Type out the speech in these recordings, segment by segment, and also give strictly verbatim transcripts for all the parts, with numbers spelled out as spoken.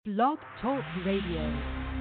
Blog Talk Radio.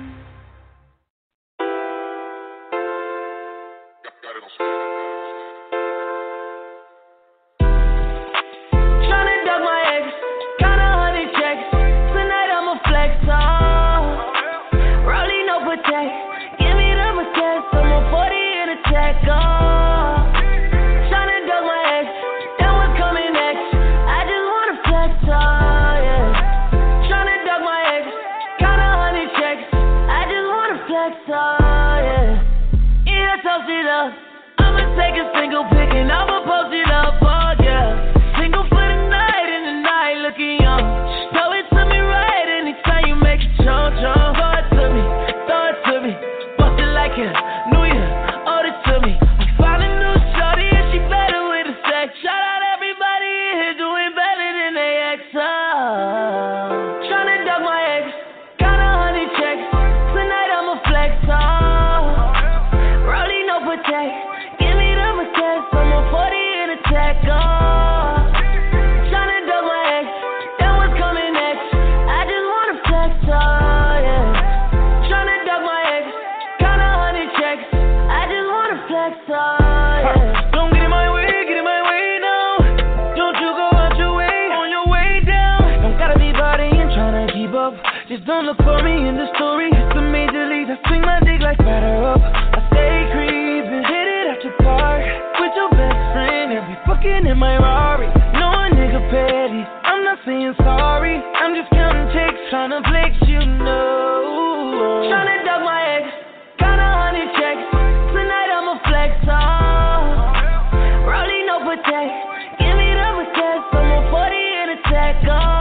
Don't look for me in the story. It's the major leagues. I swing my dick like batter up. I stay creeping, hit it at your park with your best friend and we fucking in my Rari. No a nigga petty. I'm not saying sorry. I'm just counting checks, trying to flex, you know. Trying to dog my ex, got a hundred checks. Tonight I'ma flex off. Rolling no protect. Give me the request. I'm a forty in a tech off.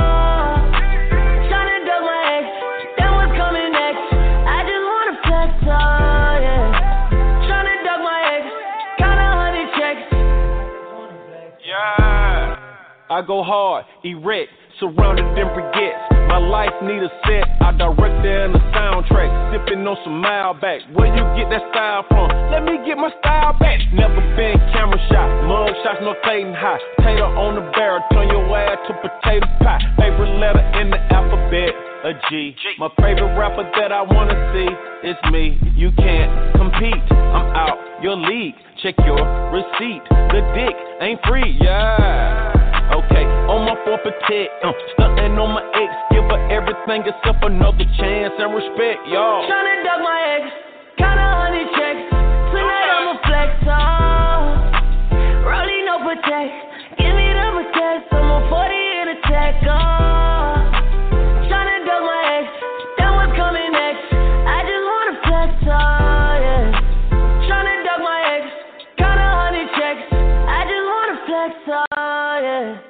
I go hard, erect, surrounded in briquettes. My life need a set, I direct it in the soundtrack. Sipping on some Malbec, where you get that style from? Let me get my style back. Never been camera shot, mug shots, no Clayton high. Tater on the barrel, turn your ass to potato pie. Favorite letter in the alphabet, a G. My favorite rapper that I wanna see is me. You can't compete, I'm out your league. Check your receipt, the dick ain't free, yeah. Okay, on my forfeit, uh, stuntin' on my ex, give her everything except another chance and respect, y'all. Tryna duck my ex, got a hundred checks. Tonight I'ma flex off. Rolling no protect, give me the request. I'm a forty in a tech off. Tryna duck my ex, that was coming next. I just wanna flex off, yeah. Tryna duck my ex, got a hundred checks. I just wanna flex off, yeah.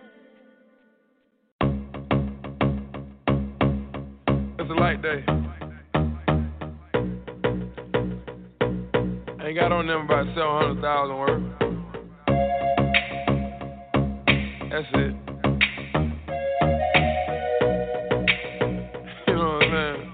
It's a light day. Ain't got on them about seven hundred thousand worth. That's it. You know what I'm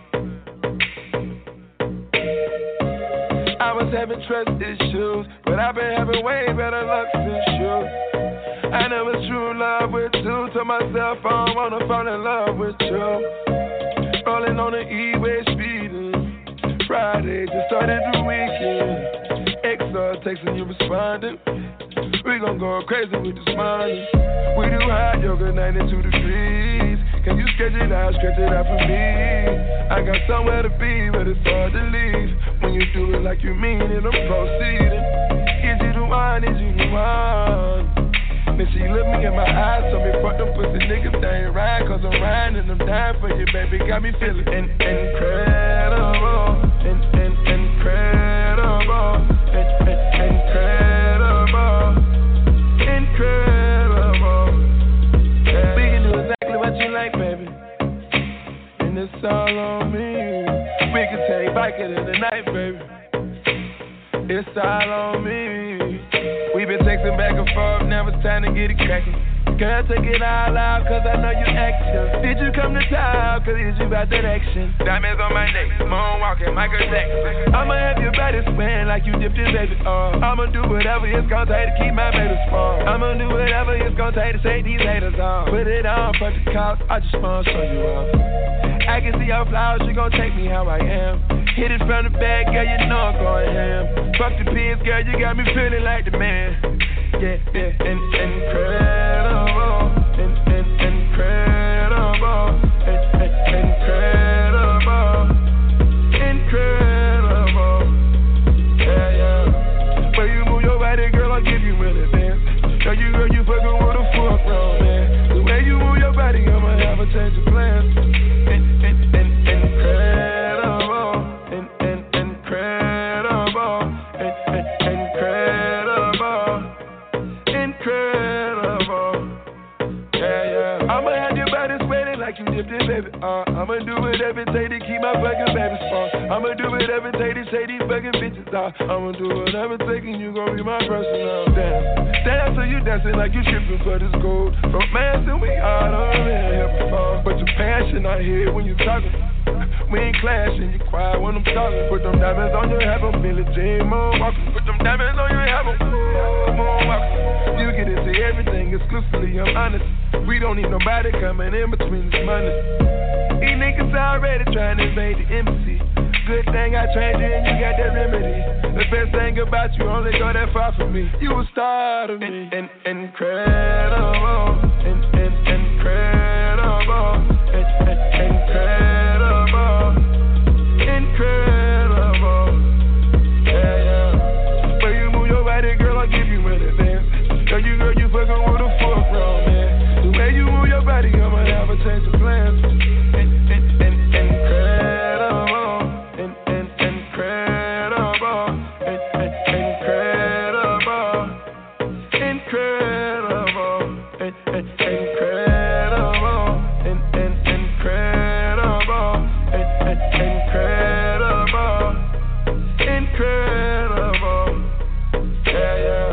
saying? I was having trust issues, but I've been having way better luck since you. I never true love with you. Told myself I don't wanna fall in love with you. Rolling on the E-way speeding. Friday just started the weekend. X R texting you responding. We gon' go crazy with this money. We do hot yoga ninety-two degrees. Can you stretch it out, stretch it out for me? I got somewhere to be, but it's hard to leave. When you do it like you mean it, I'm proceeding. Is you the one, is you the one? Then she looked me in my eyes, told me fuck them pussy niggas, they ain't right. Cause I'm riding and I'm dying for you, baby. Got me feeling in- incredible, in- in- incredible, in- in- incredible, incredible. Yeah. We can do exactly what you like, baby. And it's all on me. We can take biking in the night, baby. It's all on me. We been texting back and forth, now it's time to get it crackin'. Girl, take it all out, cause I know you action. Did you come to town, cause it's you about that action? Diamonds on my neck, moonwalking, Michael Jackson. I'ma have your body swaying like you dipped in baby oil. I'ma do whatever it's gonna take to keep my baby strong. I'ma do whatever it's gonna take to take these haters off. Put it on for the cops, I just wanna show you off. I can see your flowers, you gon' take me how I am. Hit it from the back, girl, you know I'm going ham. Fuck the pigs, girl, you got me feeling like the man. Yeah, yeah, in, incredible, in, in, incredible, in, in, incredible, incredible. Yeah, yeah. When you move your body, girl, I'll give you really dance. Girl, you, girl, you fucking with a full grown man. The way you move your body, I'ma have a change of plans. In, in, in, incredible, in, in, incredible, in, in, incredible, incredible. Yeah, yeah. I'ma have your body sweating like you dipped in, baby. Uh, I'ma do whatever it take to keep my fucking baby strong. I'ma do whatever it take to say these fucking bitches off. I'ma do whatever it take and you gon' be my personal dance. Dance so you dancing like you tripping for this gold. Romancing we all done been here before. But your passion I hear when you talking. We ain't clashing, you quiet when I'm talking. Put them diamonds on your head, I'm Billie Jean moonwalking. Put them diamonds on your head, I'm moonwalking. You get into everything exclusively, I'm honest. We don't need nobody coming in between this money. These niggas already trying to invade the embassy. Good thing I trained you and you got that remedy. The best thing about you only go that far from me. You a star to me. In, in, incredible, in, in, incredible, in, in, incredible, incredible. Yeah, yeah. When you move your body, girl, I'll give you really dance. Girl, you, girl, you fucking with a full grown man. The way you move your body, I'ma have a change of plans. In, in, in, incredible, in, in, incredible, in, in, incredible, incredible, in, in, incredible, in, in, incredible, in, in, incredible, incredible. Yeah, yeah.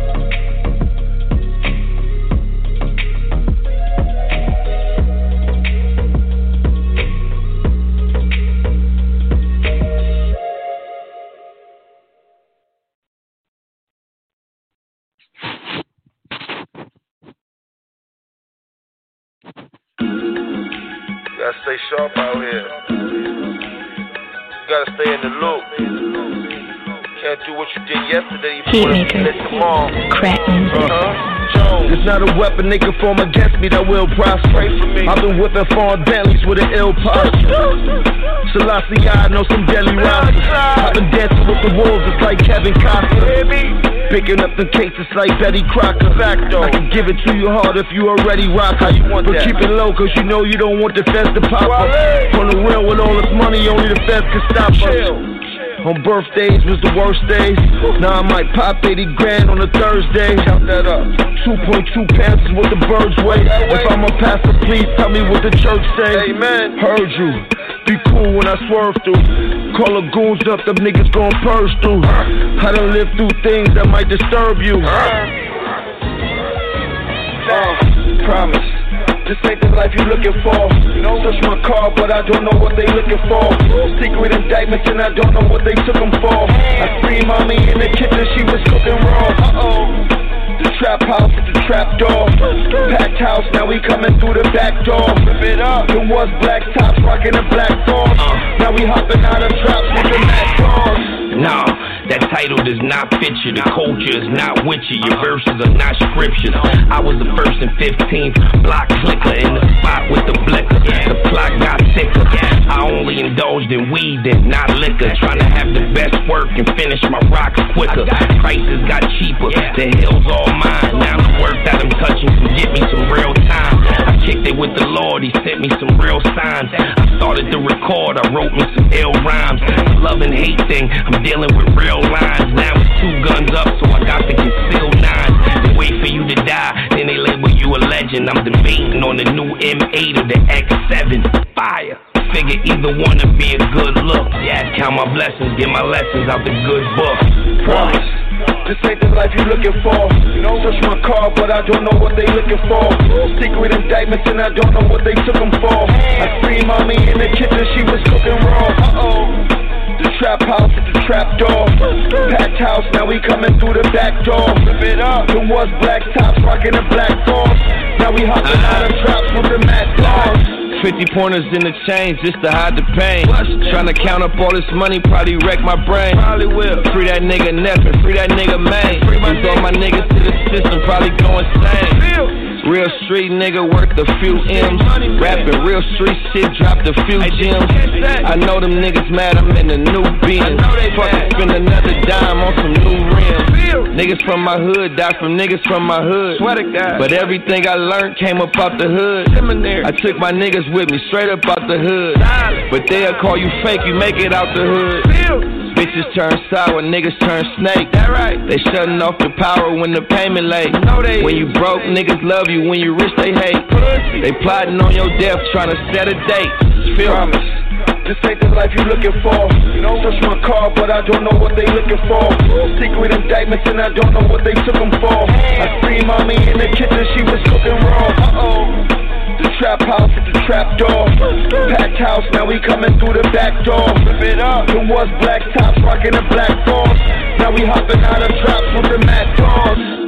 Gotta stay sharp out here. You gotta stay in the loop. Can't do what you did yesterday. You Heat maker, crack music. Uh-huh. It's not a weapon they can form against me that will prosper. I've been whipping foreign Bentleys with an ill posture. Selassie, I know some deadly rosters. I've been dancing with the wolves, it's like Kevin Costner. Picking up the cases like Betty Crocker. I can give it to you hard if you already rock. How you want but that? Keep it low, cause you know you don't want the feds to pop up. On the real with all this money, only the feds can stop us. On birthdays was the worst days. Now I might pop eighty grand on a Thursday. Count that up. two point two pounds is what the birds weigh. If I'm a pastor, please tell me what the church say. Amen. Heard you. Be cool when I swerve through. Call the goons up, the niggas gon' purge through. I done lived through things that might disturb you. Uh, promise. This ain't the life you looking for. Search my car, but I don't know what they looking for. Secret indictments and I don't know what they took them for. I free mommy in the kitchen, she was cooking raw. Uh-oh. The trap house with the trap door. Packed house, now we coming through the back door. Flip it up. It was black tops, rocking a black force. Uh, now we hopping out of traps with the mad doors. Nah, that title does not fit you. The culture is not with you. Your verses are not scriptures. I was the first and fifteenth block clicker in the spot with the blicker. The plot got thicker. I only indulged in weed and not liquor. Trying to have the best work and finish my rocks quicker. Prices got cheaper. The hill's all mine. Now the work that I'm touching can get me some real time. I kicked it with the Lord. He sent me some real signs. I started to record. I wrote me some ill rhymes. The love and hate thing. I'm dealing with real lines. Now it's two guns up, so I got the concealed nine. They wait for you to die, then they label you a legend. I'm debating on the new M eight or the X seven. Fire. Figure either one to be a good look. Yeah, count my blessings, get my lessons out the good book. Promise. This ain't the life you looking for. Search my car, but I don't know what they looking for. Secret indictments and I don't know what they took them for. I free mommy in the kitchen, she was cooking raw. Uh-oh. The trap house with the trap door. Packed house, now we coming through the back door. Flip it up. It was black tops, rocking a black force. Now we hopping out of traps with the mad dogs. fifty pointers in the chains just to hide the pain. Tryna count up all this money, probably wreck my brain. Probably will. Free that nigga Neff and free that nigga Maine. Lose all my niggas to the system, probably go insane. Real street nigga worth a few M's. Rapping real street shit, dropped a few gems. I know them niggas mad, I'm in the new Benz. Fuckin' spend another dime on some new rims. Niggas from my hood die from niggas from my hood. But everything I learned came up out the hood. I took my niggas with me straight up out the hood. But they'll call you fake, you make it out the hood. Bitches turn sour, niggas turn snake. That right. They shutting off the power when the payment late. No, they when you broke, niggas love you. When you rich, they hate. Pussy. They plotting on your death, trying to set a date. Feel Promise. This ain't the life you looking for. You know, search my car, but I don't know what they looking for. Secret indictments, and I don't know what they took them for. I see mommy in the kitchen, she was cooking raw. Uh-oh. The trap house at the trap door. Packed house, now we coming through the back door. Flip it up. It was black tops, rocking the black force. Now we hopping out of drops with the mad dogs.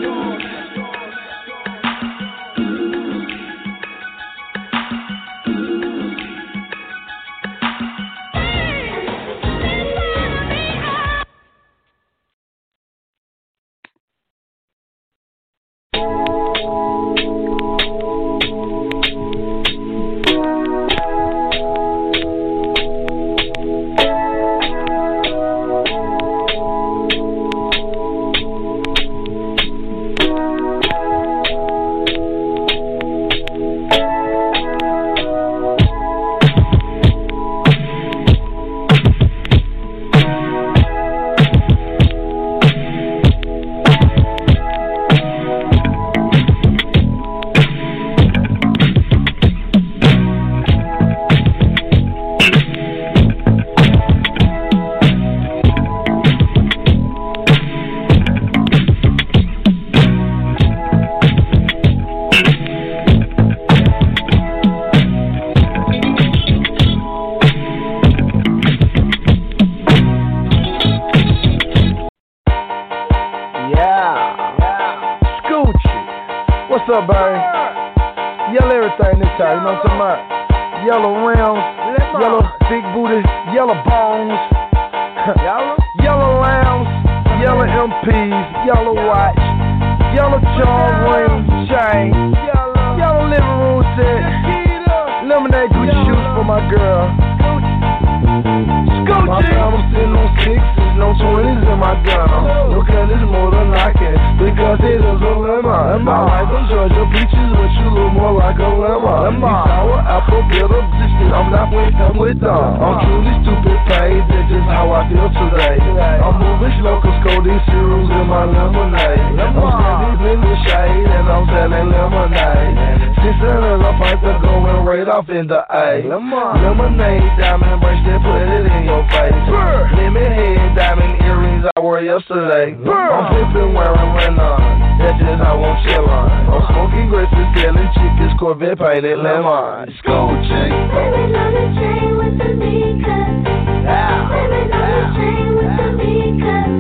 In the A. Lemonade, diamond bracelet, put it in your face. Burr. Lemon head, diamond earrings I wore yesterday. Burr. I'm flipping wearing Renan. That's just how I'm chillin'. I'm smoking grapes and selling chickens, Corvette painted lemon. School chain. Living on the chain with the V-cut. Yeah. Living on the chain with the V-cut.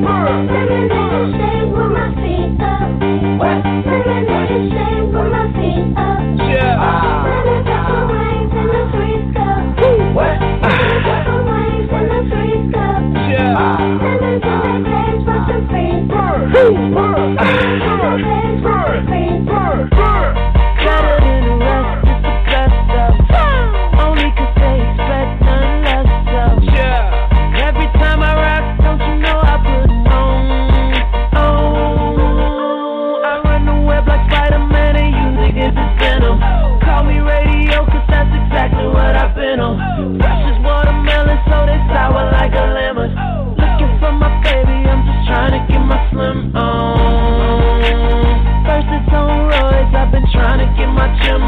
Living on the chain with my feet up. What? Living on the chain with my feet up. Yeah. Ah. What? Better than the rest, just the best of. Only cause they expect none less of. Every time I rap, don't you know I put it on? Oh, I run the web like Spider-Man and you niggas is venom. Call me radio cause that's exactly what I've been on. Fresh as watermelon, so they sour like a lemon. Looking for my baby, I'm just trying to get my slim on. First it's on roids, I've been trying to get my gym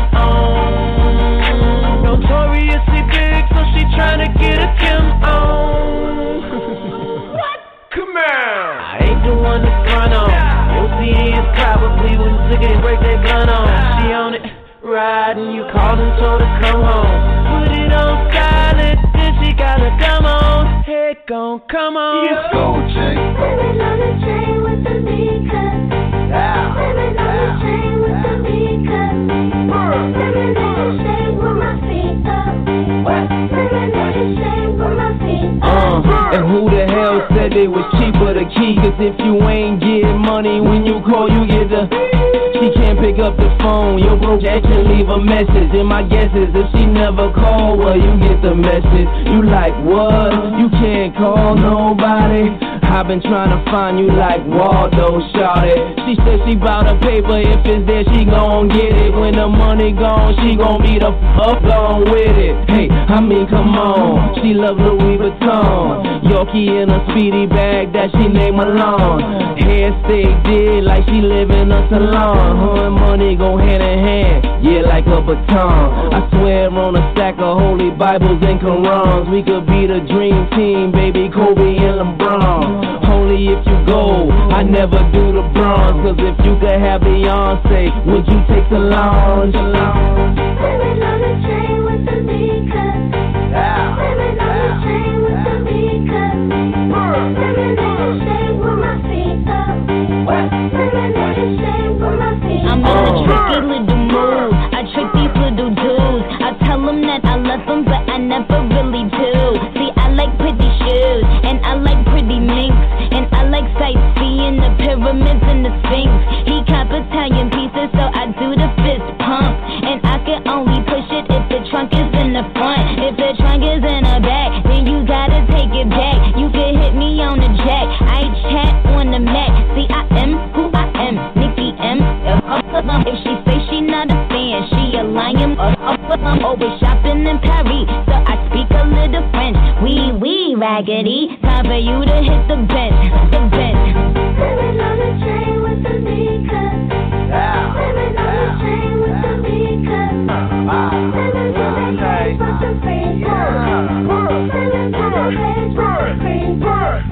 on. Notoriously big, so she trying to get a Kim on. What? Come on. I ain't the one to front on. O C D is probably when niggas break their gun on. She on it, riding, you called and told her come home. Put it on silent, then she gotta come on. Head gon' come on. Yeah. Go chain. Living on the chain with the V-cut. Yeah. Living on the chain with the V-cut. Living on the chain with my feet. said it was cheaper the key. Cause if you ain't getting money when you call, you get the. She can't pick up the phone, your broke ass can leave a message. And my guess is if she never call, well, you get the message. You like, what? You can't call nobody? I've been trying to find you like Waldo, shout it. She said she bout a paper, if it's there, she gon' get it. When the money gone, she gon' be the fuck gone with it. Hey, I mean, come on, she love Louis Vuitton. Yorkie in a speedy bag that she named Malone. Hair stay did like she live in a salon. Her and money go hand in hand, yeah, like a baton. I swear on a stack of holy Bibles and Qurans, we could be the dream team, baby, Kobe and LeBron. Only if you go, I never do the bronze. Cause if you could have Beyonce, would you take Solange? Living on the train with the V-Cup. Living on the train with the V-Cup. Living in the shade with my feet up. Living in the shade with my feet up. I'm in a tricky little mood. I trick these little dudes. I tell them that I love them, but I never really do. See, I like pretty shoes, and I like pretty minks. And I like sightseeing the pyramids and the Sphinx. He cop Italian pieces, so I do the fist pump. And I can only push it if the trunk is in the front. If the trunk is in the back, then you gotta take it back. You can hit me on the jack, I chat on the Mac. See, I am who I am, Nicki M. If she say she not a fan, she a lion. I'm always shopping in Paris, so I speak a little French. Wee wee raggedy, time for you to hit the bench, the bench. Living on the train with the V-Cup. Living on the train with the V-Cup. Living on the train with the free stuff. Living on the train with the free stuff.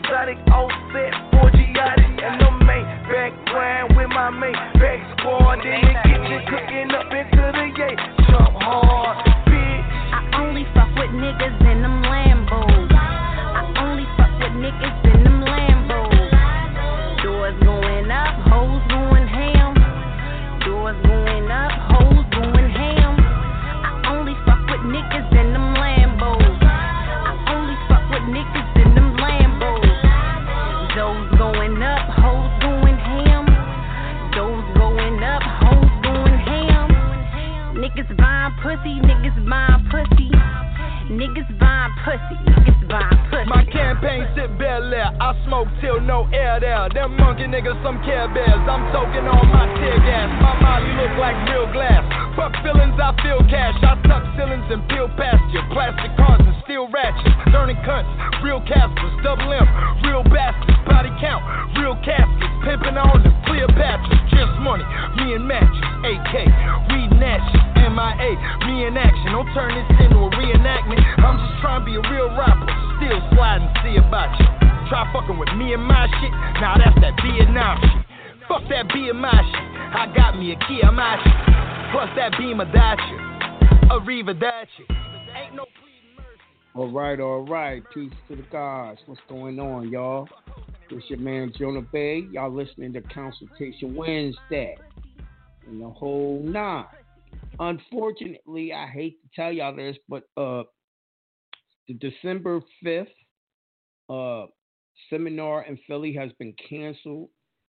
my mate, back squad, going up, hoes going ham. Those going up, hoes going ham. Niggas buying pussy, niggas buying pussy. Niggas buying pussy, niggas buying pussy. My campaign sit Bel Air, I smoke till no air there. Them monkey niggas some Care Bears, I'm soaking on my tear gas. My molly look like real glass. Fuck feelings, I feel cash. I tuck ceilings and peel pasture. Plastic cars and steel ratchets. Turning cunts, real Caspers, double M, real bastards. Body count, real caskets. Pimping on the Cleopatra. Just money, me and matches. A K, we natchez. M I A, me in action. Don't turn this into a reenactment. I'm just trying to be a real rapper. Still sliding, see about you. Try fucking with me and my shit. Nah, that's that Vietnam shit. Fuck that B M I shit. I got me a Kia Machi. Plus that Beamer Dacia. Arrivederci. Ain't no pleading mercy. All right, all right. Peace to the gods. What's going on, y'all? It's your man Jonah Bay. Y'all listening to Consultation Wednesday. And the whole nine. Unfortunately, I hate to tell y'all this, but uh, the December fifth uh, seminar in Philly has been canceled.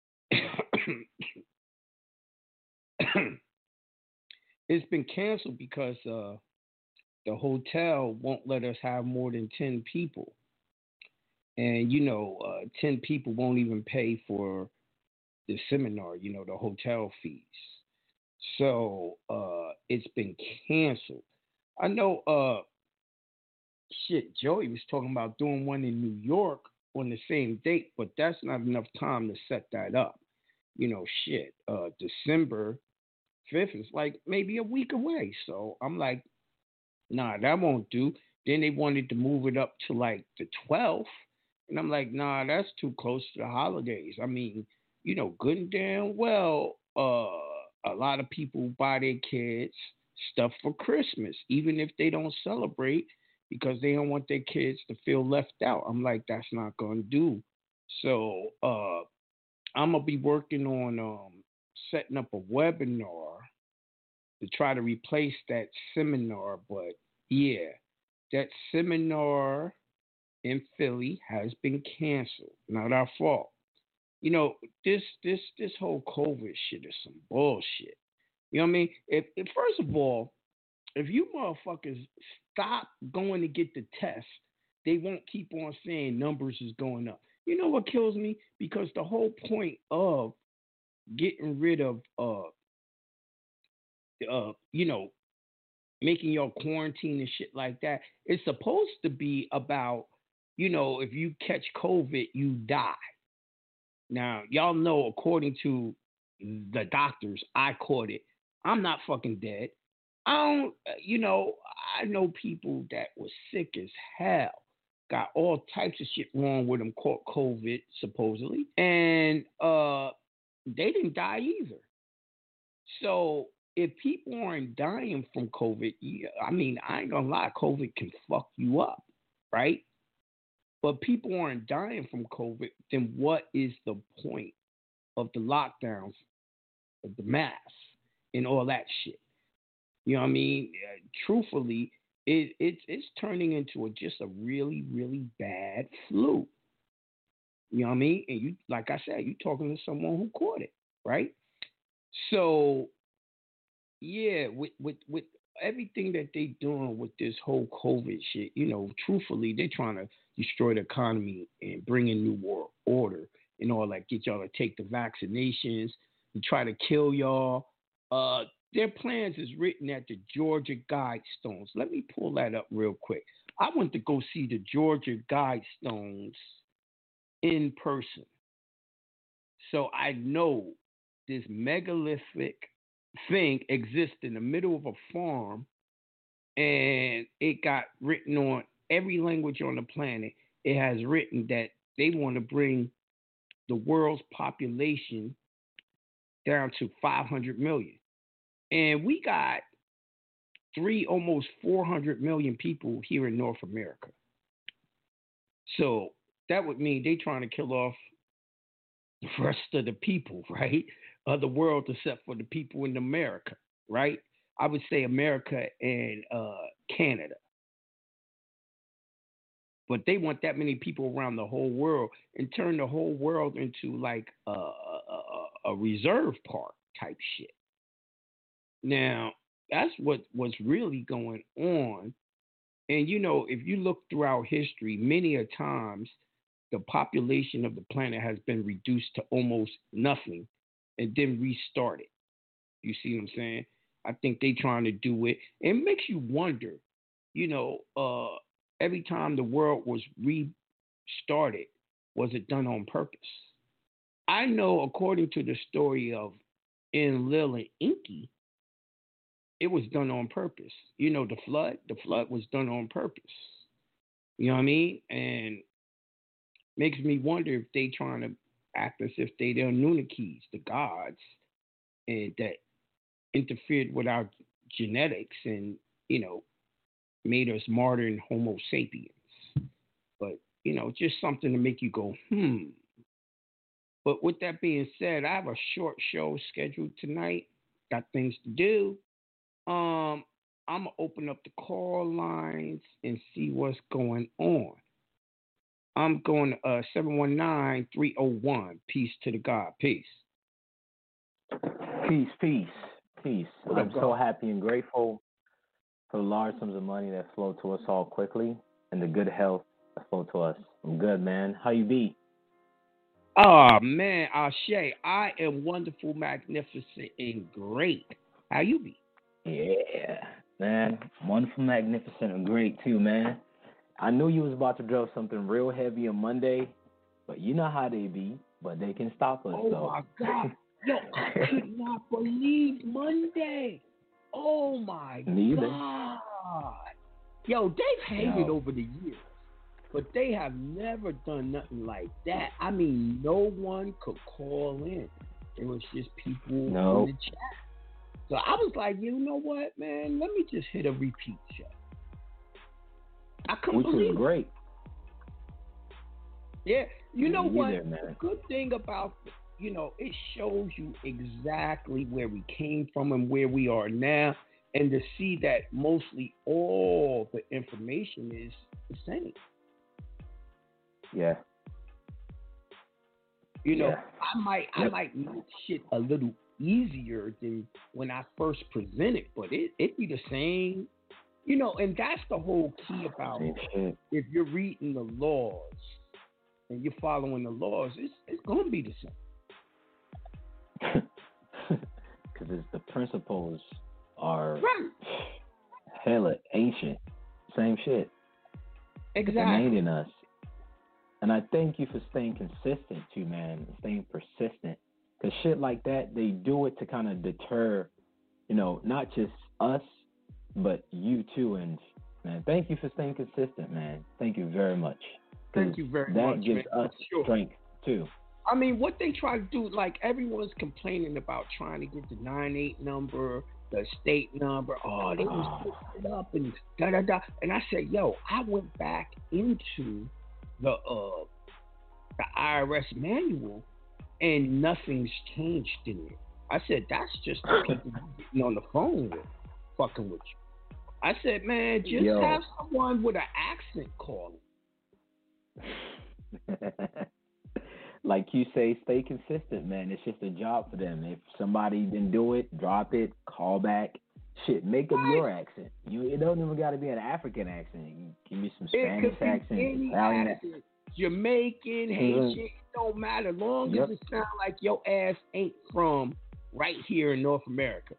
It's been canceled because uh, the hotel won't let us have more than ten people. And, you know, uh, ten people won't even pay for the seminar, you know, the hotel fees. So uh, it's been canceled. I know, uh, shit, Joey was talking about doing one in New York on the same date, but that's not enough time to set that up. You know, shit, uh, December fifth is like maybe a week away. So I'm like, nah, that won't do. Then they wanted to move it up to like the twelfth. And I'm like, nah, that's too close to the holidays. I mean, you know, good and damn well, uh, a lot of people buy their kids stuff for Christmas, even if they don't celebrate, because they don't want their kids to feel left out. I'm like, that's not going to do. So uh, I'm going to be working on um, setting up a webinar to try to replace that seminar. But yeah, that seminar in Philly has been canceled. Not our fault. You know, this this this whole COVID shit is some bullshit. You know what I mean? If, if first of all, if you motherfuckers stop going to get the test, they won't keep on saying numbers is going up. You know what kills me? Because the whole point of getting rid of, uh, uh, you know, making your quarantine and shit like that, it's supposed to be about, you know, if you catch COVID, you die. Now, y'all know, according to the doctors, I caught it. I'm not fucking dead. I don't, you know, I know people that were sick as hell, got all types of shit wrong with them, caught COVID, supposedly, and uh, they didn't die either. So if people aren't dying from COVID, yeah, I mean, I ain't gonna lie, COVID can fuck you up, right? But people aren't dying from COVID, then what is the point of the lockdowns, of the masks, and all that shit? You know what I mean? Uh, truthfully, it, it's it's turning into a, just a really, really bad flu. You know what I mean? And you, like I said, you're talking to someone who caught it, right? So, yeah, with with with everything that they doing with this whole COVID shit, you know, truthfully, they're trying to destroy the economy and bring in new world order and all that, get y'all to take the vaccinations and try to kill y'all. Uh, their plans is written at the Georgia Guidestones. Let me pull that up real quick. I went to go see the Georgia Guidestones in person. So I know this megalithic thing exists in the middle of a farm, and it got written on every language on the planet. It has written that they want to bring the world's population down to five hundred million. And we got three, almost four hundred million people here in North America. So that would mean they trying to kill off the rest of the people, right? Of the world, except for the people in America, right? I would say America and uh, Canada. but they want that many people around the whole world and turn the whole world into like a, a, a reserve park type shit. Now, that's what was really going on. And, you know, if you look throughout history, many a times the population of the planet has been reduced to almost nothing and then restarted. You see what I'm saying? I think they trying to do it. It makes you wonder, you know, uh, every time the world was restarted, was it done on purpose? I know, according to the story of Enlil and Enki, it was done on purpose. You know, the flood, the flood was done on purpose. You know what I mean? And makes me wonder if they trying to act as if they the Anunnakis, the gods, and that interfered with our genetics and, you know, made us modern Homo sapiens. But, you know, just something to make you go, hmm. But with that being said, I have a short show scheduled tonight. Got things to do. Um, I'm going to open up the call lines and see what's going on. I'm going to uh, seven one nine, three oh one. Peace to the God. Peace. Peace, peace, peace. What I'm up, so God? happy and grateful for the large sums of money that flow to us all quickly and the good health that flow to us. I'm good, man. How you be? Oh, man, Ashe, I am wonderful, magnificent, and great. How you be? Yeah, man. Wonderful, magnificent, and great, too, man. I knew you was about to drop something real heavy on Monday, but you know how they be, but they can stop us, Oh, though. my God. Yo, I could not believe Monday. Oh, my Neither. God. Yo, they've hated Yo. over the years, but they have never done nothing like that. I mean, no one could call in. It was just people No. in the chat. So I was like, you know what, man? Let me just hit a repeat show. I couldn't Which believe is great. Yeah, you know Me what? neither, man. The good thing about, you know, it shows you exactly where we came from and where we are now, and to see that mostly all the information is the same. Yeah. You know, Yeah. I might I Yep. might make shit a little easier than when I first presented, but it it be the same. You know, and that's the whole key about Same shit. if you're reading the laws and you're following the laws, it's it's gonna be the same. Because the principles are Right. hella ancient. Same shit. Exactly. Innate in us. And I thank you for staying consistent too, man, and staying persistent. Because shit like that, they do it to kind of deter, you know, not just us, but you too. And man, thank you for staying consistent, man. Thank you very much. Thank you very that much. That gives man. us Sure. strength too. I mean, what they try to do, like everyone's complaining about trying to get the nine eight number, the state number. Oh, they was Oh. putting it up and da da da. And I said, yo, I went back into the uh the I R S manual, and nothing's changed in it. I said, that's just the people you getting on the phone with, fucking with you. I said, man, just Yo. have someone with an accent calling. Like you say, stay consistent, man. It's just a job for them. If somebody didn't do it, drop it, call back. Shit, make up your accent. You it don't even got to be an African accent. You give me some It Spanish could be accent, any Italian accent. accent. Jamaican, Haitian, it don't matter. As long Yep. as it sounds like your ass ain't from right here in North America.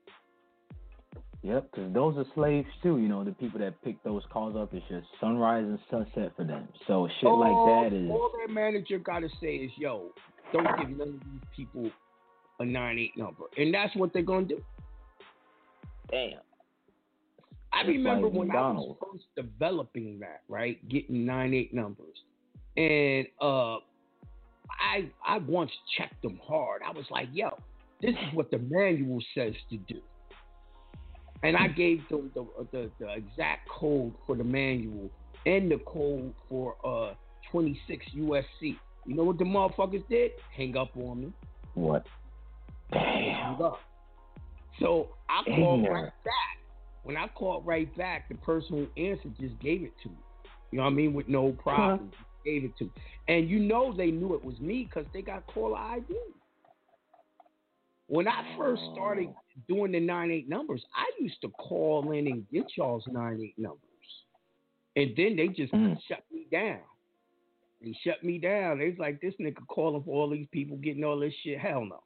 Yep, because those are slaves too. You know, the people that pick those calls up, it's just sunrise and sunset for them. So shit all, like that is. All their manager got to say is, yo, don't give none of these people a nine eight number. And that's what they're going to do. Damn. I Just remember like when McDonald's. I was first developing that, right, getting nine eight numbers. And uh, I I once checked them hard. I was like, yo, this is what the manual says to do. And I gave them the, the, the exact code for the manual and the code for uh twenty-six U S C. You know what the motherfuckers did? Hang up on me. What? Hang up. So I called Ignorant. right back. When I called right back, the person who answered just gave it to me. You know what I mean? With no problem. Huh. Gave it to me. And you know they knew it was me because they got caller I D. When I first started doing the nine eight numbers, I used to call in and get y'all's nine eight numbers. And then they just mm. shut me down. They shut me down. They was like, this nigga calling for all these people getting all this shit. Hell no.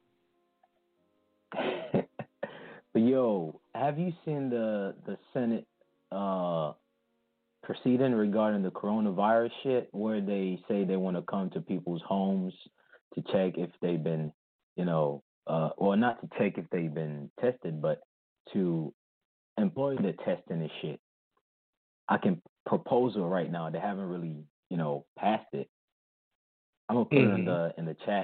But yo, have you seen the the Senate uh, proceeding regarding the coronavirus shit, where they say they want to come to people's homes to check if they've been, you know, uh, well, not to check if they've been tested, but to employ the testing and shit. I can propose it right now. They haven't really, you know, passed it. I'm gonna put mm-hmm. it in the in the chat.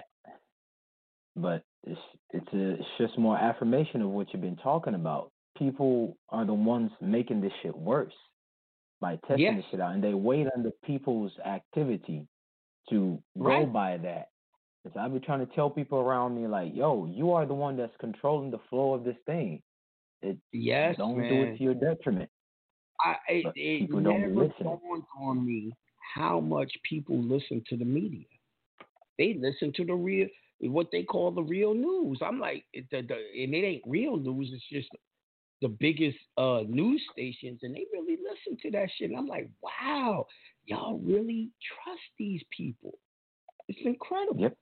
But it's it's a, it's just more affirmation of what you've been talking about. People are the ones making this shit worse by testing yes. this shit out, and they wait on the people's activity to right. go by that. Because I be trying to tell people around me, like, yo, you are the one that's controlling the flow of this thing. It yes, don't man. do it to your detriment. I, it it people never don't listen. dawned on me how much people listen to the media. They listen to the real, what they call the real news. I'm like, the, the, and it ain't real news. It's just the biggest uh, news stations, and they really listen to that shit. And I'm like, wow, y'all really trust these people. It's incredible. Yep.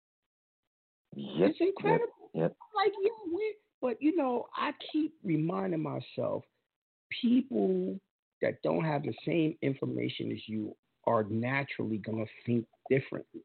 Yep. It's incredible. Yep. Yep. Like, yeah, we, but you know, I keep reminding myself, people that don't have the same information as you are naturally gonna think differently.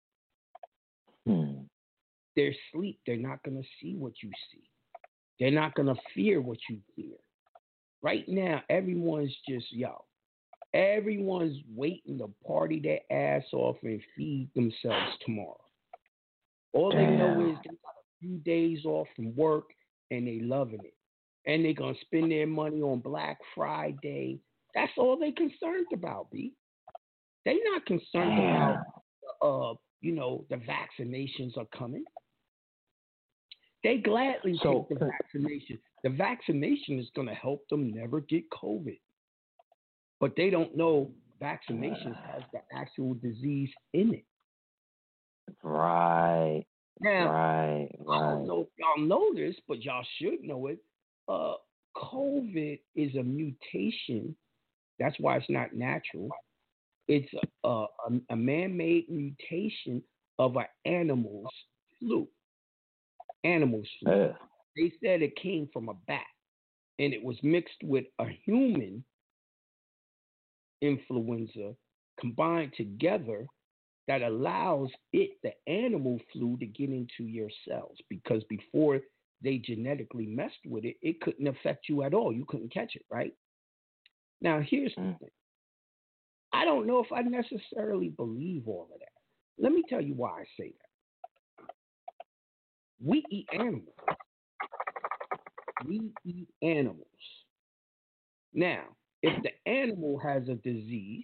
Hmm. They're asleep. They're not going to see what you see. They're not going to fear what you fear. Right now, everyone's just, yo, everyone's waiting to party their ass off and feed themselves tomorrow. All they Damn. know is they got a few days off from work and they loving it. And they're going to spend their money on Black Friday. That's all they concerned about, B. They're not concerned Damn. about, uh, you know, the vaccinations are coming. They gladly so, take the vaccination. The vaccination is going to help them never get COVID. But they don't know vaccination has the actual disease in it. Right. Now, right, right. I don't know if y'all know this, but y'all should know it. Uh, COVID is a mutation. That's why it's not natural. It's a, a, a man-made mutation of an animal's flu. Animal's flu. Yeah. They said it came from a bat, and it was mixed with a human influenza combined together that allows it, the animal flu, to get into your cells. Because before they genetically messed with it, it couldn't affect you at all. You couldn't catch it, right? Now, here's the thing. I don't know if I necessarily believe all of that. Let me tell you why I say that. We eat animals. We eat animals. Now, if the animal has a disease,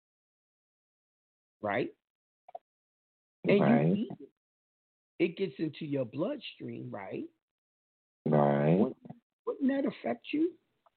right, and right. you eat it, it gets into your bloodstream, right? Right. Wouldn't that affect you?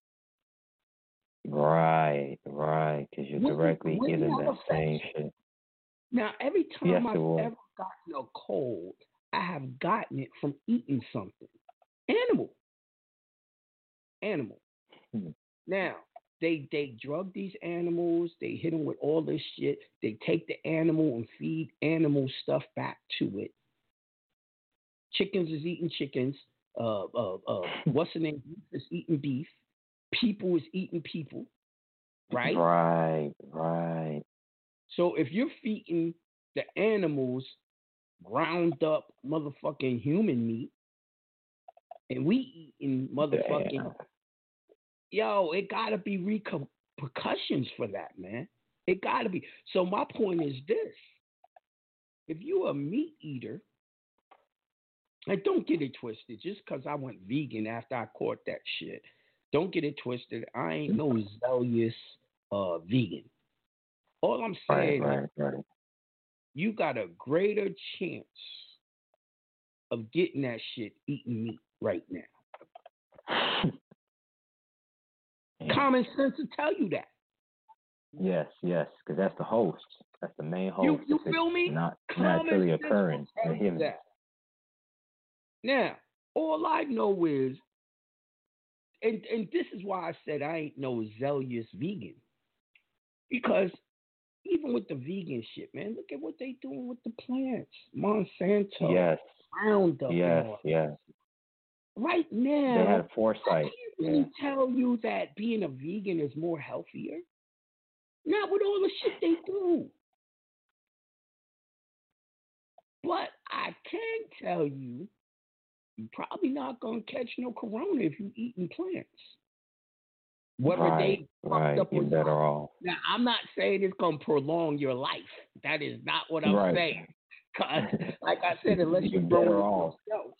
Right, right, because you're Wouldn't, directly wouldn't getting that that affect same you? shit. Now, every time Yes, I've it will. ever gotten a cold, I have gotten it from eating something. Animal. Animal. Hmm. Now, they they drug these animals. They hit them with all this shit. They take the animal and feed animal stuff back to it. Chickens is eating chickens. Uh, uh, uh, what's the name? Beef is eating beef. People is eating people. Right? Right, right. So if you're feeding the animals ground up motherfucking human meat, and we eating motherfucking, Damn. yo, it gotta be repercussions for that, man. It gotta be. So my point is this: if you a meat eater, and don't get it twisted, just because I went vegan after I caught that shit, don't get it twisted. I ain't no zealous uh, vegan. All I'm saying right, is, right, right. you got a greater chance of getting that shit eating meat right now. Common sense will tell you that. Yes, yes, because that's the host. That's the main host. You, you If it's feel me? not Common naturally sense occurring will tell in you him. that. Now, all I know is, and, and this is why I said I ain't no zealous vegan. Because even with the vegan shit, man, look at what they doing with the plants. Monsanto, Yes, Roundup, yes, and all. yes. Right now, They had I foresight. can't really Yeah. tell you that being a vegan is more healthier. Not with all the shit they do. But I can tell you, you're probably not going to catch no corona if you eating plants. Whether Right, they right. fucked up You're or better not. off. Now, I'm not saying it's going to prolong your life. That is not what I'm Right. saying. 'Cause, like I said, unless You're you're growing better it off. yourself.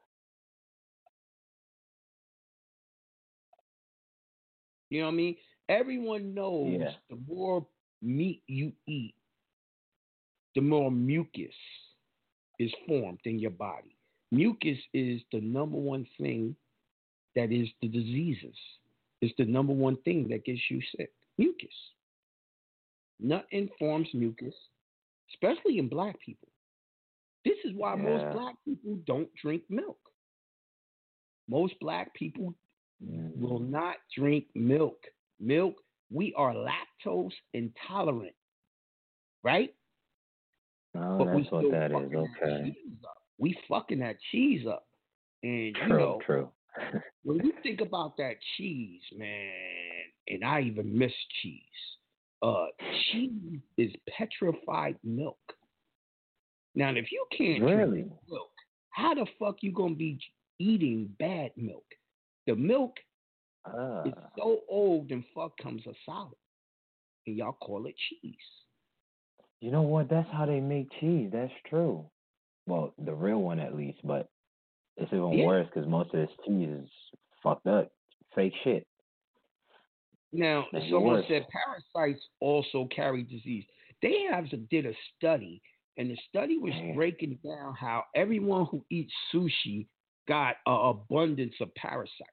You know what I mean? Everyone knows Yeah. the more meat you eat, the more mucus is formed in your body. Mucus is the number one thing that is the diseases. It's the number one thing that gets you sick. Mucus. Nothing forms mucus, especially in black people. This is why Yeah. most black people don't drink milk. Most black people will not drink milk. Milk, we are lactose intolerant, right? Oh, But we that's what still that is. fucking that Okay. cheese up. We fucking that cheese up. And, True, you know, true. when you think about that cheese, man, and I even miss cheese, uh, cheese is petrified milk. Now, if you can't Really? drink milk, how the fuck you gonna be eating bad milk? The milk Ah. is so old and fuck comes a solid, and y'all call it cheese. You know what? That's how they make cheese. That's true. Well, the real one at least, but it's even Yeah. worse because most of this cheese is fucked up, fake shit. Now, Make it someone worse. said parasites also carry disease. They have did a study, and the study was Damn. breaking down how everyone who eats sushi got an abundance of parasites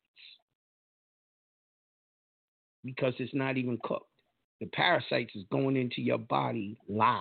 because it's not even cooked. The parasites is going into your body live.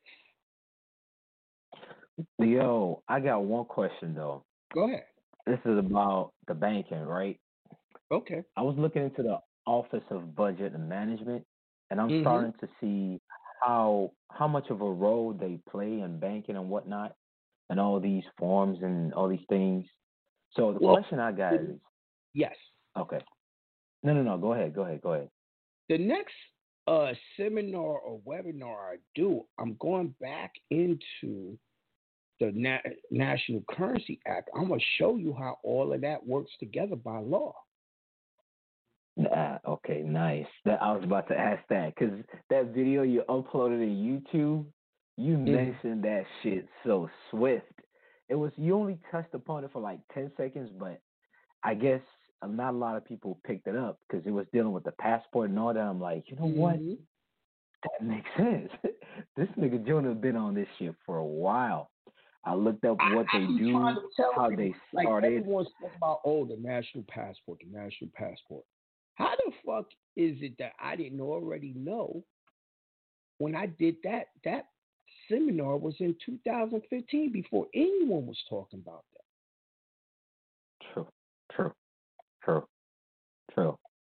Yo, I got one question though. Go ahead. This is about the banking, right? Okay. I was looking into the Office of Budget and Management, and I'm Mhm. starting to see how how much of a role they play in banking and whatnot, and all these forms and all these things. So the Well, question I got is, yes. okay, no, no, no, go ahead, go ahead, go ahead. The next uh, seminar or webinar I do, I'm going back into the Na- National Currency Act. I'm going to show you how all of that works together by law. Ah, okay, nice. That I was about to ask that because that video you uploaded in YouTube, you Mhm. mentioned that shit so swift. It was you only touched upon it for like ten seconds, but I guess not a lot of people picked it up because it was dealing with the passport and all that. I'm like, you know what? Mhm. That makes sense. This nigga Jonah been on this shit for a while. I looked up what I, they I be do, trying to tell how people, they like started. everyone's talking about, oh, the national passport, the national passport. How the fuck is it that I didn't already know when I did that? That seminar was in two thousand fifteen before anyone was talking about that. True, true, true, true.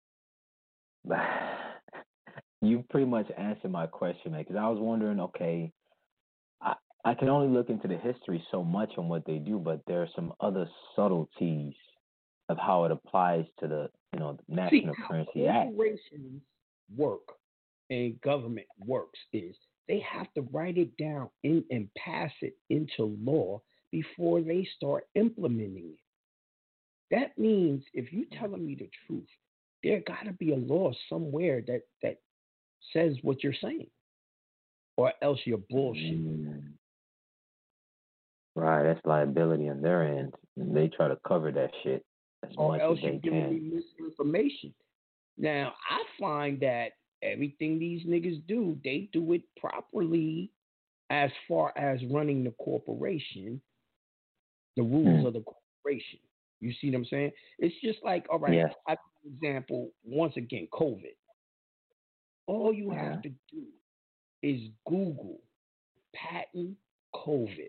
You pretty much answered my question, man, because I was wondering, okay, I, I can only look into the history so much on what they do, but there are some other subtleties of how it applies to the, you know, the National See, Currency how Act. corporations work and government works is they have to write it down in, and pass it into law before they start implementing it. That means if you're telling me the truth, there got to be a law somewhere that, that says what you're saying, or else you're bullshit. Mm. Right, that's liability on their end. And they try to cover that shit as Or much else as you're they giving me can. misinformation. Now, I find that everything these niggas do, they do it properly as far as running the corporation, the rules Mm. of the corporation. You see what I'm saying? It's just like, all right, Yes. I give an example, once again, COVID. All you Yeah. have to do is Google patent COVID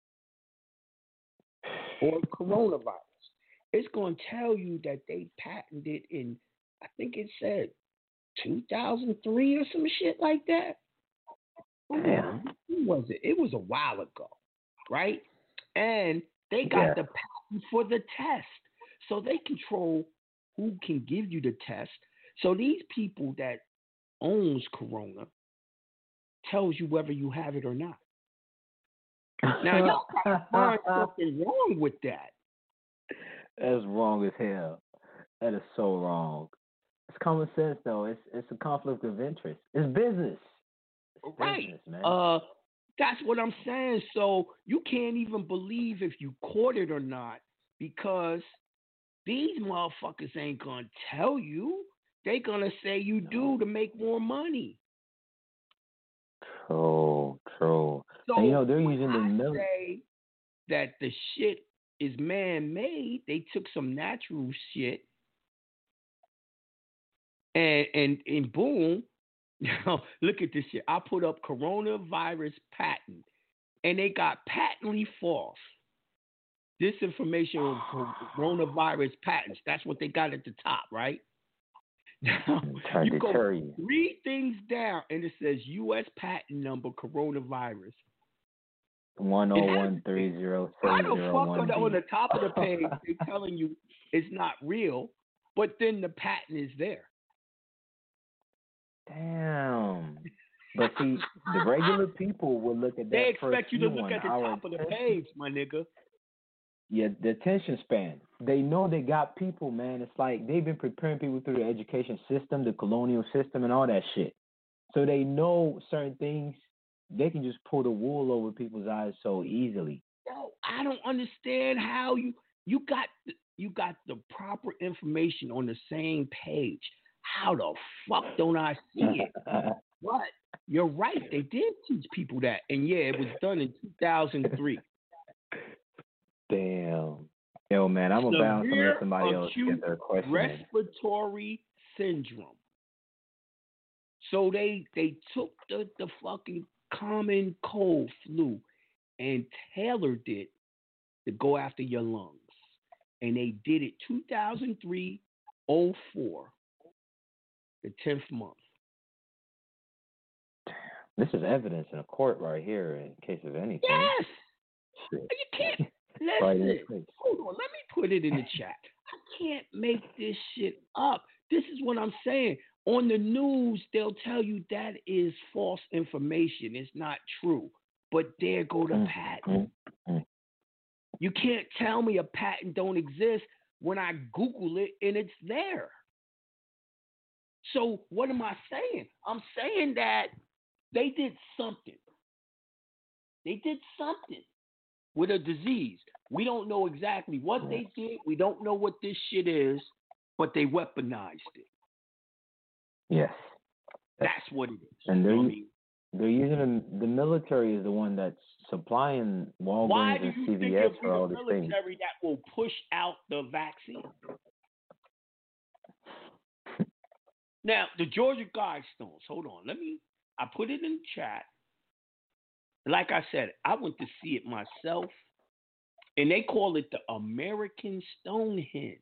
or coronavirus. It's going to tell you that they patented in, I think it said two thousand three or some shit like that. Yeah. When was it? It was a while ago, right? And they got Yeah. the patent for the test. So they control who can give you the test. So these people that owns Corona tells you whether you have it or not. Now, y'all gotta find something wrong with that. That's wrong as hell. That is so wrong. It's common sense, though. It's it's a conflict of interest. It's business. It's Right. business, man. Uh, that's what I'm saying. So you can't even believe if you caught it or not because these motherfuckers ain't gonna tell you. They gonna say you do to make more money. True, true. So and you know they're when using the I military. say that the shit is man-made, they took some natural shit and and and boom, now look at this shit. I put up coronavirus patent, and they got patently false. This information on coronavirus patents. That's what they got at the top, right? Now Try you to go deter you. three things down, and it says U S patent number coronavirus. One oh one three zero Why seven the zero fuck one on the, B. on the top of the page they telling you it's not real, but then the patent is there? Damn. But see, the regular people will look at that They first expect you to few look one, at the our top of the attention- page, my nigga. Yeah, the attention span. They know they got people, man. It's like they've been preparing people through the education system, the colonial system, and all that shit. So they know certain things. They can just pull the wool over people's eyes so easily. Yo, I don't understand how you you got the, you got the proper information on the same page. How the fuck don't I see it? But you're right. They did teach people that, and yeah, it was done in two thousand three. Damn. Yo, man, I'm about to Severe let somebody else acute get their question in. respiratory syndrome. So they they took the, the fucking common cold flu and tailored it to go after your lungs. And they did it two thousand three oh four, the tenth month. This is evidence in a court right here in case of anything. Yes! Shit. You can't. Right in Listen, the face. hold on. Let me put it in the chat. I can't make this shit up. This is what I'm saying. On the news, they'll tell you that is false information. It's not true. But there go the Mm, patent. mm, mm. You can't tell me a patent don't exist when I Google it and it's there. So what am I saying? I'm saying that they did something. They did something with a disease. We don't know exactly what they did. We don't know what this shit is, but they weaponized it. Yes. That's what it is. And You they're, know what I u- mean? they're using them, the military is the one that's supplying Walgreens Why do and you C think V S it'll be for all the these things. military that will push out the vaccine? Now, the Georgia Guidestones, hold on. Let me, I put it in the chat. Like I said, I went to see it myself, and they call it the American Stonehenge.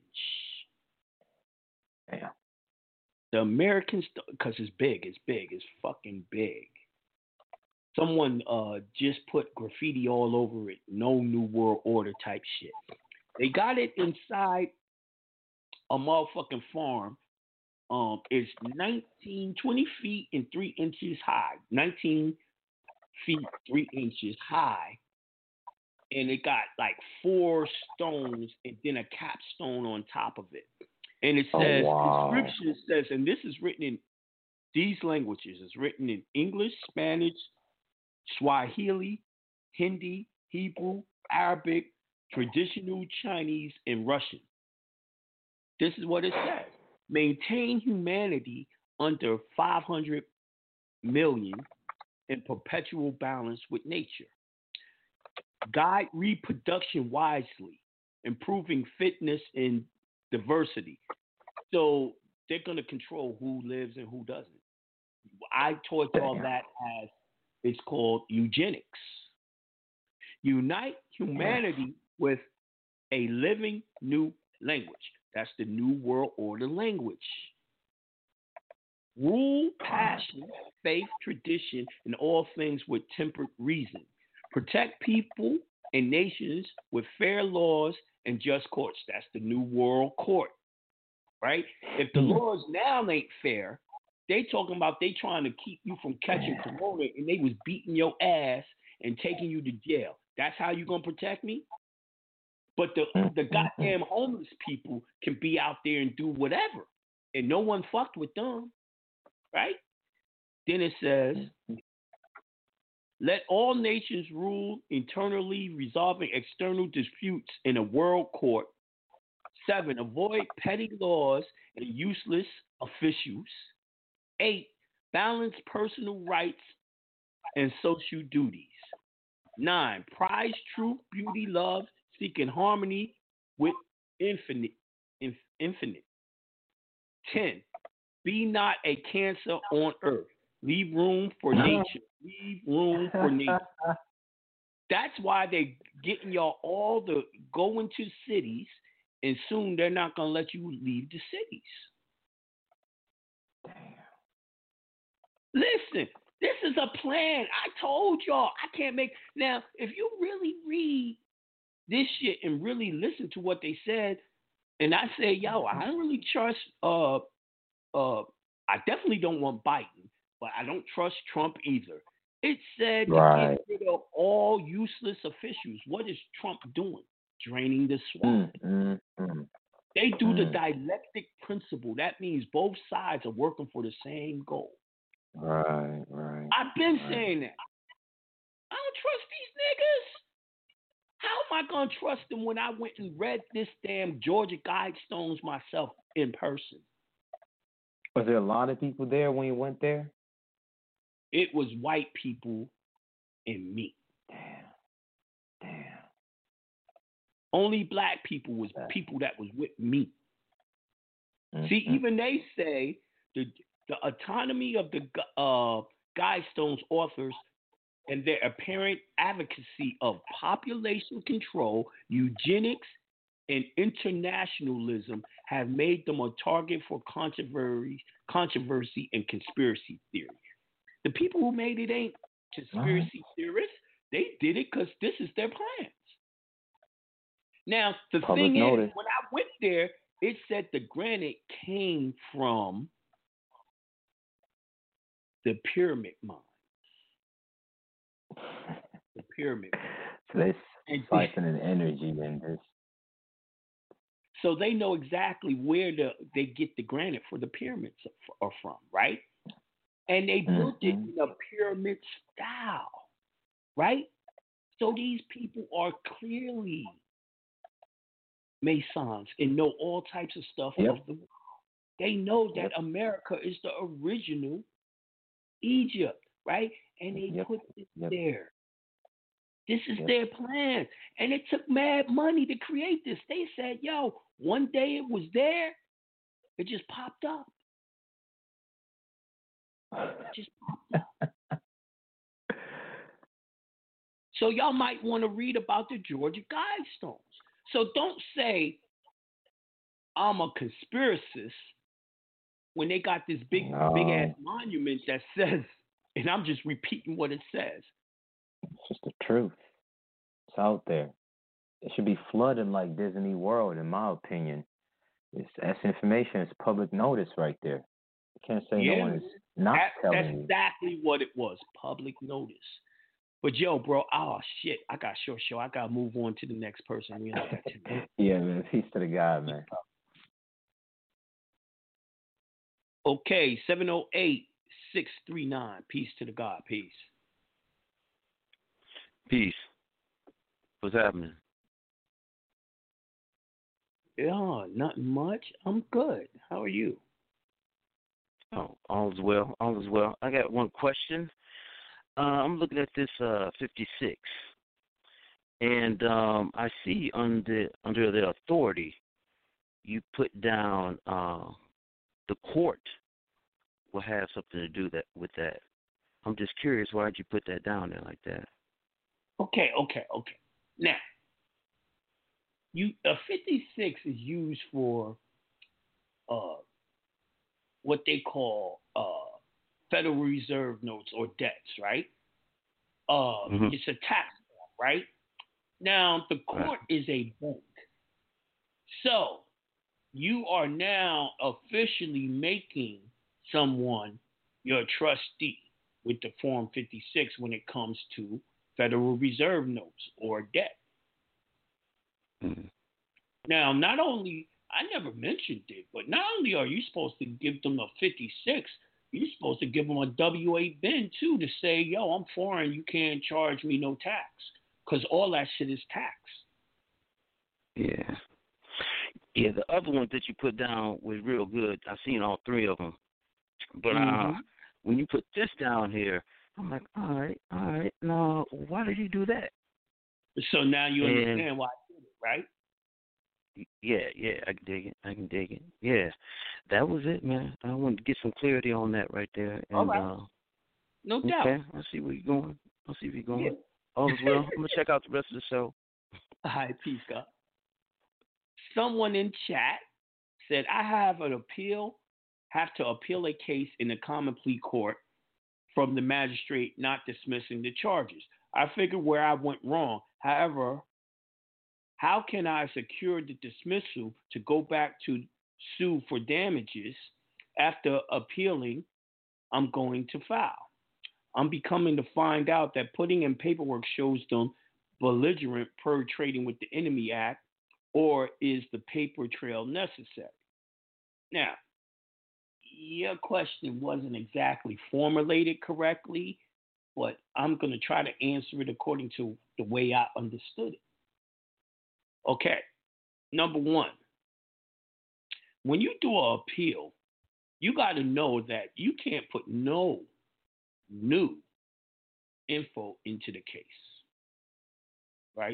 Yeah. The American, because it's big, it's big, it's fucking big. Someone uh just put graffiti all over it, no New World Order type shit. They got it inside a motherfucking farm. Um, it's nineteen, twenty feet and three inches high. nineteen feet, three inches high. And it got like four stones and then a capstone on top of it. And it Oh, says, wow. description says, and this is written in these languages. It's written in English, Spanish, Swahili, Hindi, Hebrew, Arabic, traditional Chinese, and Russian. This is what it says. Maintain humanity under five hundred million in perpetual balance with nature. Guide reproduction wisely, improving fitness and diversity. So they're going to control who lives and who doesn't. I taught y'all that as it's called eugenics. Unite humanity with a living new language. That's the New World Order language. Rule passion, faith, tradition, and all things with tempered reason. Protect people and nations with fair laws and just courts. That's the New World Court, right? If the laws now ain't fair, they talking about they trying to keep you from catching corona, and they was beating your ass and taking you to jail. That's how you gonna protect me? But the the goddamn homeless people can be out there and do whatever, and no one fucked with them, right? Then it says, let all nations rule internally, resolving external disputes in a world court. Seven, avoid petty laws and useless officials. Eight, balance personal rights and social duties. Nine, prize truth, beauty, love, seeking harmony with infinite. Inf- infinite. Ten, be not a cancer on earth. Leave room for nature. Leave room for nature. That's why they getting y'all all the go into cities, and soon they're not gonna let you leave the cities. Damn. Listen, this is a plan. I told y'all I can't make now. If you really read this shit and really listen to what they said, and I say, yo, I don't really trust. Uh, uh, I definitely don't want Biden, but I don't trust Trump either. It said right. to get rid of all useless officials. What is Trump doing? Draining the swamp. Mm, mm, mm. They do mm. the dialectic principle. That means both sides are working for the same goal. Right, right. I've been right. saying that. I don't trust these niggas. How am I going to trust them when I went and read this damn Georgia Guidestones myself in person? Was there a lot of people there when you went there? It was white people and me. Damn. Damn. Only black people was people that was with me. Mm-hmm. See, even they say the the autonomy of the uh, Guidestones authors and their apparent advocacy of population control, eugenics, and internationalism have made them a target for controversy, controversy and conspiracy theory. The people who made it ain't conspiracy right. theorists. They did it because this is their plans. Now, the Public thing notice. is, when I went there, it said the granite came from the pyramid mines. The pyramid mines. So they siphoning energy in this. So they know exactly where the, they get the granite for the pyramids are from, right? And they built mm-hmm. it in a pyramid style, right? So these people are clearly Masons and know all types of stuff yep. of the world. They know that yep. America is the original Egypt, right? And they yep. put it yep. there. This is yep. their plan. And it took mad money to create this. They said, yo, one day it was there, it just popped up. It just popped up. So y'all might want to read about the Georgia Guidestones. So don't say I'm a conspiracist when they got this big, no. big ass monument that says, and I'm just repeating what it says. It's just the truth. It's out there. It should be flooded like Disney World, in my opinion. It's, that's information. It's public notice right there. You can't say yeah, no one is not that, telling that's you. That's exactly what it was. Public notice. But yo, bro, oh shit, I got short show. I gotta move on to the next person. We only got two minutes. Yeah, man. Peace to the guy, man. Okay, seven oh eight, six three nine. Peace to the God. Peace. Peace. What's happening? Yeah, nothing much. I'm good. How are you? Oh, all is well. All is well. I got one question. Uh, I'm looking at this uh, fifty-six, and um, I see under under the authority, you put down uh, the court will have something to do that with that. I'm just curious, why'd you put that down there like that? Okay, okay, okay. Now, you a fifty-six is used for uh, what they call uh, Federal Reserve notes or debts, right? Uh, mm-hmm. It's a tax form, right? Now, the court right. is a bank. So, you are now officially making someone your trustee with the Form fifty-six when it comes to Federal Reserve notes or debt. Mm-hmm. Now, not only, I never mentioned it, but not only are you supposed to give them a fifty-six, you're supposed to give them a W eight bin too to say, yo, I'm foreign, you can't charge me no tax. Because all that shit is tax. Yeah. Yeah, the other ones that you put down was real good. I've seen all three of them. But mm-hmm. uh, when you put this down here, I'm like, all right, all right. Now, why did you do that? So now you and, understand why I did it, right? Yeah, yeah, I can dig it. I can dig it. Yeah, that was it, man. I wanted to get some clarity on that right there. And, all right. Uh, no okay, doubt. Okay, I see where you're going. I see where you're going. Yeah. All is well. I'm going to check out the rest of the show. All right, peace, God. Someone in chat said, I have an appeal, have to appeal a case in the common plea court from the magistrate not dismissing the charges. I figured where I went wrong. However, how can I secure the dismissal to go back to sue for damages after appealing? I'm going to file. I'm becoming to find out that putting in paperwork shows them belligerent per trading with the Enemy Act, or is the paper trail necessary? Now, your question wasn't exactly formulated correctly, but I'm going to try to answer it according to the way I understood it. Okay, number one, when you do an appeal, you got to know that you can't put no new info into the case, right?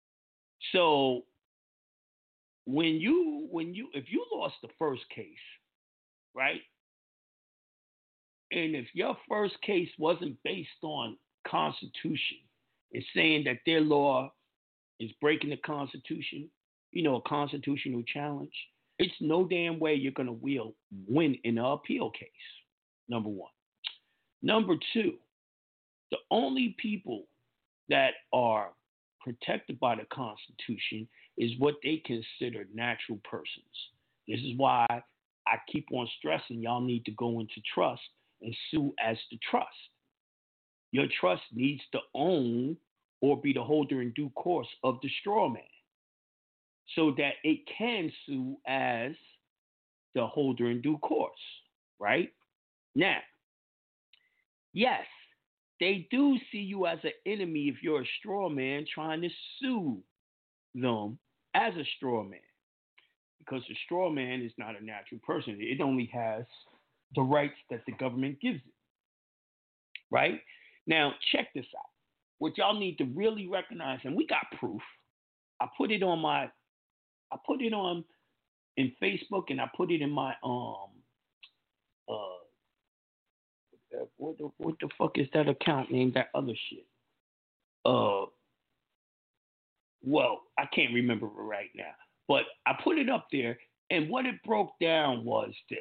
So when you when you if you lost the first case, right, and if your first case wasn't based on Constitution, it's saying that their law is breaking the Constitution, you know, a constitutional challenge, it's no damn way you're going to will win in an appeal case, number one. Number two, the only people that are protected by the Constitution is what they consider natural persons. This is why I keep on stressing y'all need to go into trust and sue as the trust. Your trust needs to own or be the holder in due course of the straw man so that it can sue as the holder in due course, right? Now, yes, they do see you as an enemy if you're a straw man trying to sue them as a straw man, because the straw man is not a natural person. It only has the rights that the government gives it, right? Now, check this out. What y'all need to really recognize, and we got proof. I put it on my, I put it on in Facebook, and I put it in my um, uh, what the what the fuck is that account named? That other shit. Uh, well, I can't remember it right now, but I put it up there, and what it broke down was this: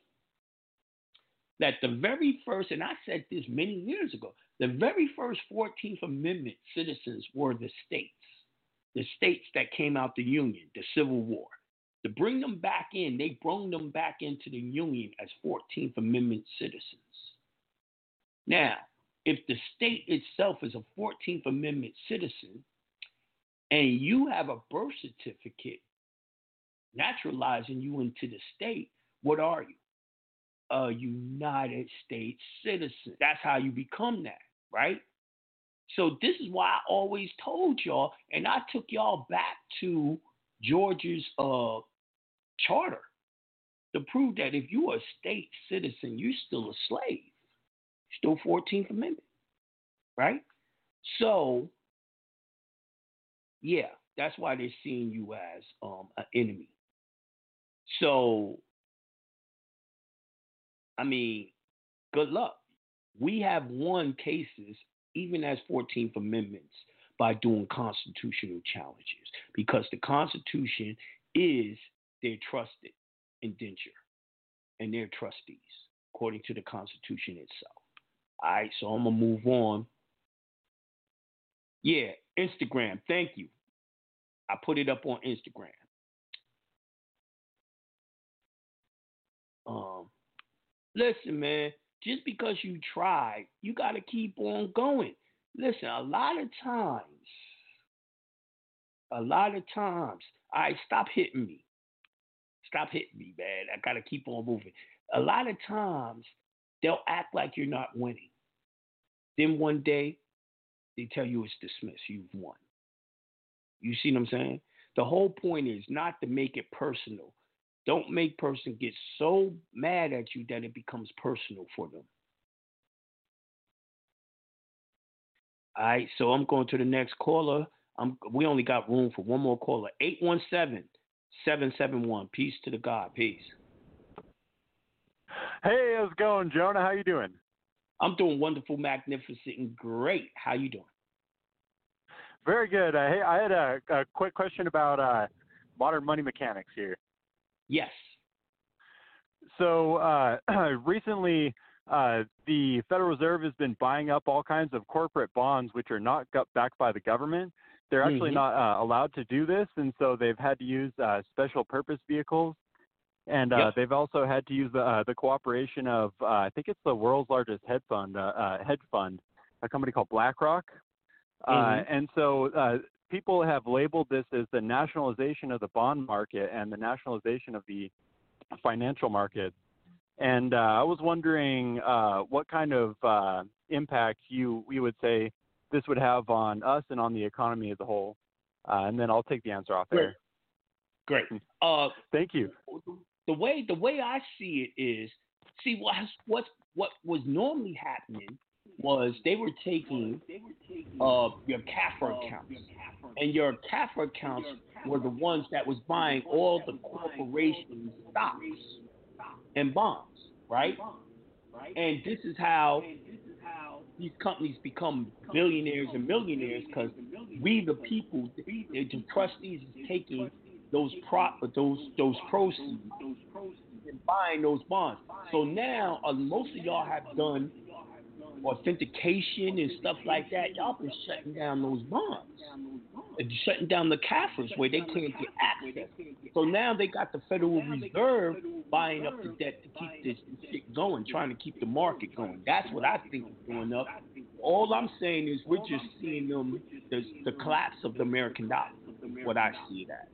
that the very first, and I said this many years ago, the very first fourteenth Amendment citizens were the states, the states that came out the Union, the Civil War. To bring them back in, they brought them back into the Union as fourteenth Amendment citizens. Now, if the state itself is a fourteenth Amendment citizen, and you have a birth certificate naturalizing you into the state, what are you? A United States citizen. That's how you become that, right? So this is why I always told y'all, and I took y'all back to Georgia's uh, charter to prove that if you are a state citizen, you're still a slave. Still fourteenth Amendment, right? So, yeah, that's why they're seeing you as um, an enemy. So, I mean, good luck. We have won cases, even as fourteenth Amendments, by doing constitutional challenges because the Constitution is their trusted indenture and their trustees, according to the Constitution itself. All right, so I'm going to move on. Yeah, Instagram, thank you. I put it up on Instagram. Um, listen, man, just because you tried, you got to keep on going. Listen, a lot of times, a lot of times, all right, stop hitting me. Stop hitting me, man. I got to keep on moving. A lot of times, they'll act like you're not winning. Then one day, they tell you it's dismissed. You've won. You see what I'm saying? The whole point is not to make it personal. Don't make person get so mad at you that it becomes personal for them. All right, so I'm going to the next caller. I'm, we only got room for one more caller. eight one seven, seven seven one. Peace to the God. Peace. Hey, how's it going, Jonah? How you doing? I'm doing wonderful, magnificent, and great. How you doing? Very good. Uh, hey, I had a, a quick question about uh, modern money mechanics here. Yes. So uh, recently, uh, the Federal Reserve has been buying up all kinds of corporate bonds which are not backed by the government. They're actually mm-hmm. not uh, allowed to do this, and so they've had to use uh, special purpose vehicles. And uh, yep. they've also had to use the, uh, the cooperation of, uh, I think it's the world's largest hedge fund, uh, uh, hedge fund, a company called BlackRock. Mm-hmm. Uh, and so uh, people have labeled this as the nationalization of the bond market and the nationalization of the financial market. And uh, I was wondering uh, what kind of uh, impact you we would say this would have on us and on the economy as a whole. Uh, and then I'll take the answer off there. Great. Uh, Thank you. The way the way I see it is, see what what what was normally happening was they were taking uh, your C A F R accounts, and your C A F R accounts were the ones that was buying all the corporation stocks and bonds, right? And this is how these companies become billionaires and millionaires because we, the people, the, the trustees, is taking those prop, those those proceeds and buying those bonds. So now uh, most of y'all have done authentication and stuff like that. Y'all been shutting down those bonds and shutting down the C A F Rs where they can't get access. So now they got the Federal Reserve buying up the debt to keep this shit going, trying to keep the market going. That's what I think is going up. All I'm saying is we're just seeing them the, the collapse of the American dollar. What I see that.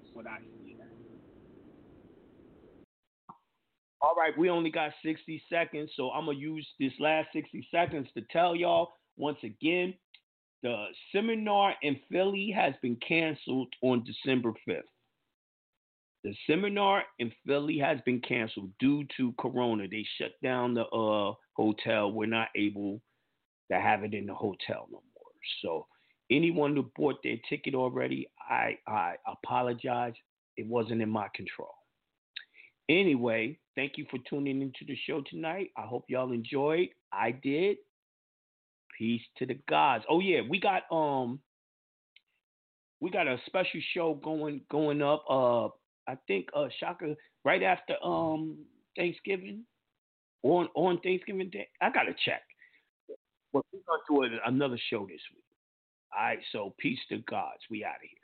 All right, we only got sixty seconds, so I'm going to use this last sixty seconds to tell y'all once again, the seminar in Philly has been canceled on December fifth. The seminar in Philly has been canceled due to Corona. They shut down the uh, hotel. We're not able to have it in the hotel no more. So anyone who bought their ticket already, I, I apologize. It wasn't in my control. Anyway, thank you for tuning into the show tonight. I hope y'all enjoyed. I did. Peace to the gods. Oh yeah, we got um we got a special show going going up. Uh I think uh Shaka right after um Thanksgiving. On on Thanksgiving Day. I gotta check. But we're gonna do another show this week. All right, so peace to gods. We out of here.